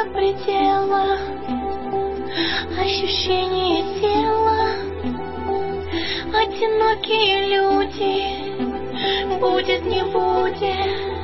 нет предела, ощущение тела. Одинокие люди, будет не будет.